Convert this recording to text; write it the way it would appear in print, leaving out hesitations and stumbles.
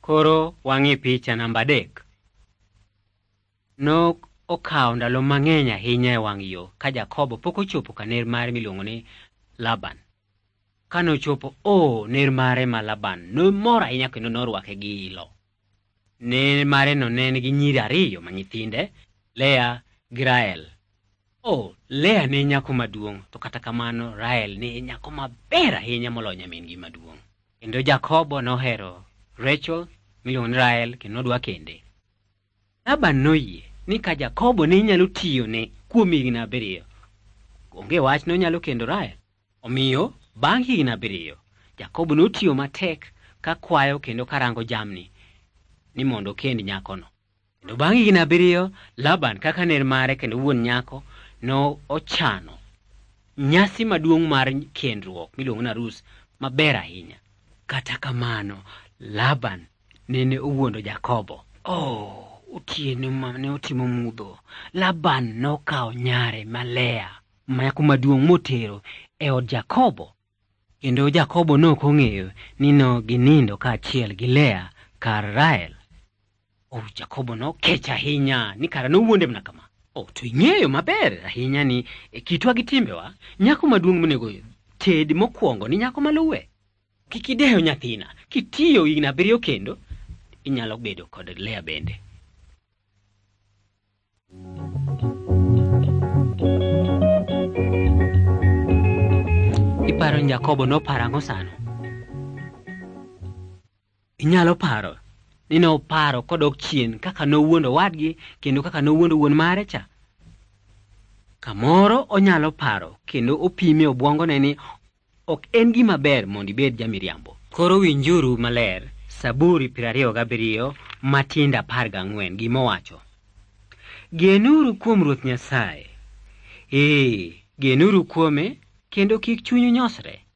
Koro wang'i picha namba 3. Nok okawo ndalo mang'eny ahinya e wang' yo ka Jakobo pok ochopo ka ner mare miluongo ni Laban. Kane ochopo, ner mare ma Laban nomor ahinya kendo norwake gi ilo. Ner mare no ne nigi nyiri 2 ma nyithinde, Lea gi Rael. Lea ne nyako maduong', to kata kamano Rael ne nyako maber ahinya moloyo nyamin-gi maduong'. Kendo Jakobo nohero Rachel miluongo ni Rael kendo nodwa kende. Laban noyie ni ka Jakobo ne nyalo tiyo ne kuom higni 7, onge wach nonyalo kendo Rael. Omiyo bang' higni 7, Jakobo notiyo matek ka kwayo kendo karango jamni ni mondo kend nyakono. Kendo bang' higni 7, Laban kaka ner mare kendo wuon nyako no ochano nyasi maduong' mar kendruok miluongo ni arus maber ahinya. Kata kamano Laban nene owuondo Jakobo. Otieno mane otimo mudho, Laban nokawo nyare ma Lea, nyako maduong' motero e od Jakobo. Kendo Jakobo nok ong'eyo ni ginindo kaachiel gi Lea kar Rael. Jakobo nokech ahinya ni kara nowuonde mana kama. To ing'eyo maber ahinya ni e kitwa gi timbewa, nyako maduong' monego ted mokwongo ni nyako maluwe. Kik idewo nyathina, kitiyo higni 7 kendo inyalo bedo kod Lea bende. Iparo ni Jakobo noparo ang'o sano? Inyalo paro ni noparo kodok chien kaka nowuondo wadgi kendo kaka nowuondo wuon mare cha. Kamoro onyalo paro kendo opime obwongone ni ok en gima ber mondo ibed jamiriambo. Koro winjuru maler Zaburi 27 matindo 14 gimowacho: genuru kuom Ruoth Nyasaye, genuru kuome kendo kik chunyu nyosre.